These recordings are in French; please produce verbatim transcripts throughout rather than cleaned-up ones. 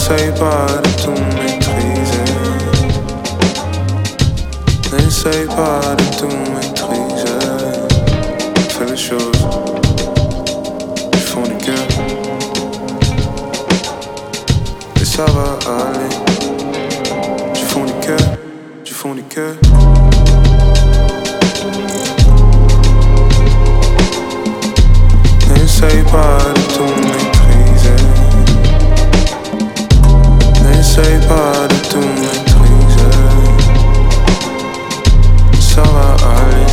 N'essaye pas de tout maîtriser. N'essaye pas de tout maîtriser. Fais les choses du fond du cœur. Et ça va aller. Du fond du cœur, du fond du cœur. N'essaye pas de tout maîtriser. N'essaye pas de tout maîtriser. Ça va aller.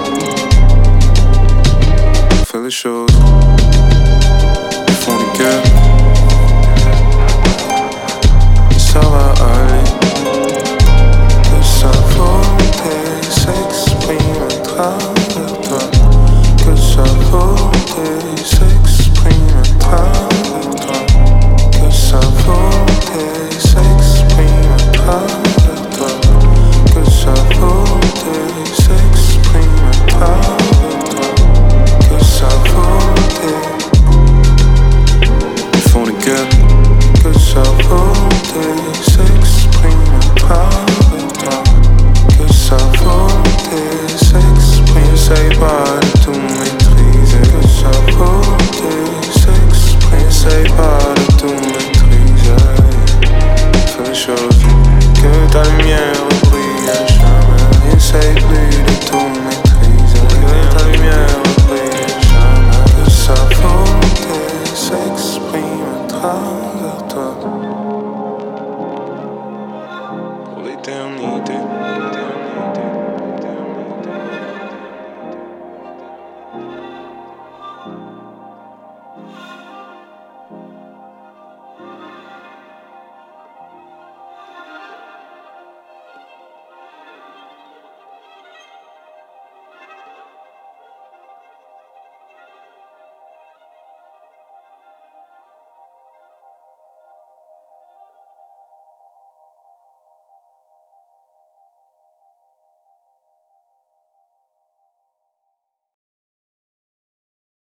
Fais les choses du fond du cœur. Ça va aller. Que sa volonté s'exprime à travers toi. Que sa volonté s'exprime à travers toi. Que sa volonté s'exprime à travers toi. Que sa volonté s'exprime à travers toi. Que sa volonté du fond du cœur. Que sa volonté s'exprime à travers toi. Que sa volonté s'exprime. N'essaye pas de tout maîtriser. Que sa volonté s'exprime. N'essaye pas de tout maîtriser. Fais les choses que ta lumière brille à jamais. N'essaye plus de tout maîtriser. Que ta lumière brille à jamais. Que sa volonté s'exprime à travers